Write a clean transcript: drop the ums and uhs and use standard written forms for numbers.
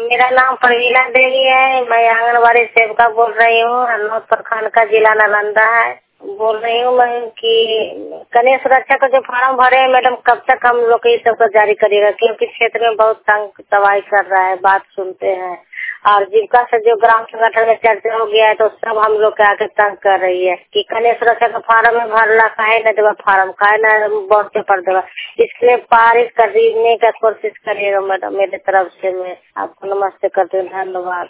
मेरा नाम प्रवीणा देवी है। मैं आंगनबाड़ी सेविका बोल रही हूँ। हरनौत प्रखंड का जिला नालंदा है। बोल रही हूँ मैं कि कन्या सुरक्षा का जो फॉर्म भरे हैं मैडम, कब तक हम लोग ये सब जारी करिएगा? क्योंकि क्षेत्र में बहुत तंग तबाही कर रहा है, बात सुनते हैं। और जीविका से जो ग्राम संगठन में चर्चा हो गया है तो सब हम लोग के आके तंग कर रही है कि कन्या सुरक्षा का फॉर्म में भरला काहे न देगा, फॉर्म काहे न बोर्ड पे पड़ देगा। इसलिए पारित करने का कोशिश करिएगा मैडम। मेरे तरफ से मैं आपको नमस्ते करती हूँ। धन्यवाद।